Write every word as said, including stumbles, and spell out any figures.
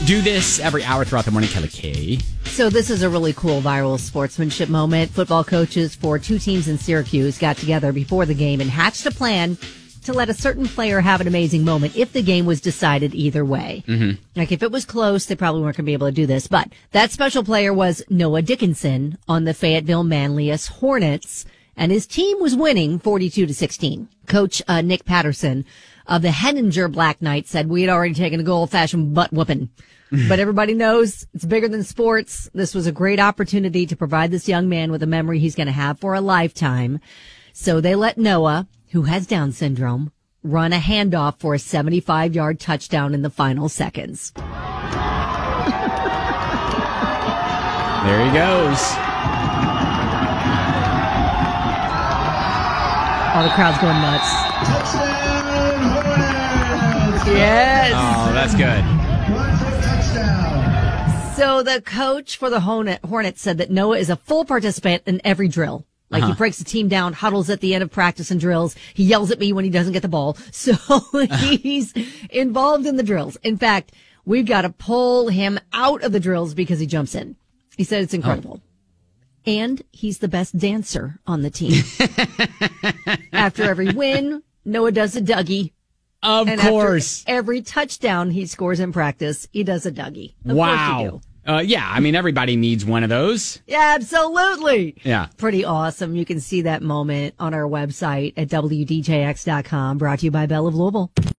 do this every hour throughout the morning, Kelly K. So this is a really cool viral sportsmanship moment. Football coaches for two teams in Syracuse got together before the game and hatched a plan to let a certain player have an amazing moment if the game was decided either way. Mm-hmm. Like if it was close, they probably weren't going to be able to do this. But that special player was Noah Dickinson on the Fayetteville Manlius Hornets, and his team was winning forty-two to sixteen. Coach uh, Nick Patterson of the Henninger Black Knights said we had already taken a good old-fashioned butt whooping. But everybody knows it's bigger than sports. This was a great opportunity to provide this young man with a memory he's going to have for a lifetime. So they let Noah, who has Down syndrome, run a handoff for a seventy-five-yard touchdown in the final seconds. There he goes. All the crowd's going nuts. Touchdown, Hornets! Yes. Oh, that's good. Touchdown. So the coach for the Hornet, Hornets said that Noah is a full participant in every drill. Like uh-huh. He breaks the team down, huddles at the end of practice and drills. He yells at me when he doesn't get the ball. So he's involved in the drills. In fact, we've got to pull him out of the drills because he jumps in. He said it's incredible. Oh. And he's the best dancer on the team. After every win, Noah does a Dougie. Of and course. After every touchdown he scores in practice, he does a Dougie. Of wow. course you do. Uh, yeah, I mean, everybody needs one of those. Yeah, absolutely. Yeah. Pretty awesome. You can see that moment on our website at W D J X dot com, brought to you by Bell of Louisville.